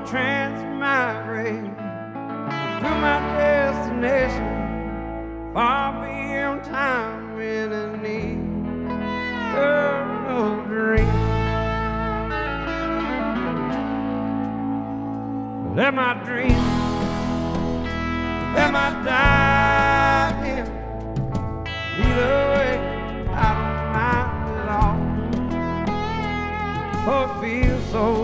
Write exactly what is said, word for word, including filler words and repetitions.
transmigrate to my destination, far beyond time in an eternal dream. Let my dream, let my dying lead away. I don't mind at all, oh, it feels so